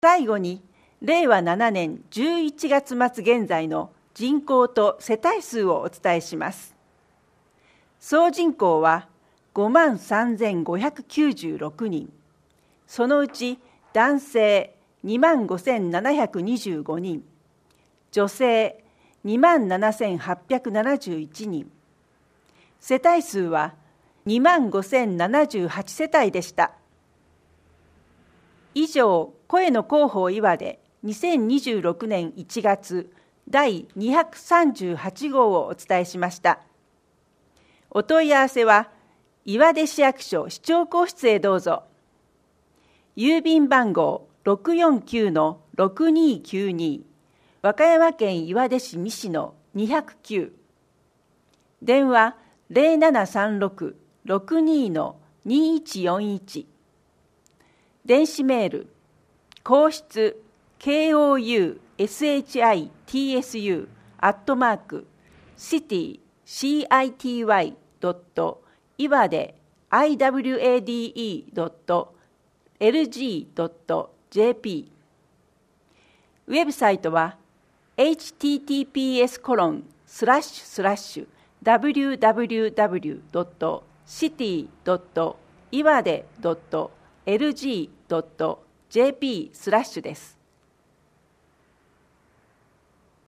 最後に、令和7年11月末現在の人口と世帯数をお伝えします。総人口は53,596人。そのうち男性25,725人、女性27,871人。世帯数は25,078世帯でした。以上、声の広報岩で2026年1月第238号をお伝えしました。お問い合わせは岩出市役所市長公室へどうぞ。郵便番号 649-6292 和歌山県岩出市西野209、電話 0736-62-2141、電子メール皇室 city.city@iwade.lg.jp、 ウェブサイトは https://www.city.iwade.lg.jp/ です。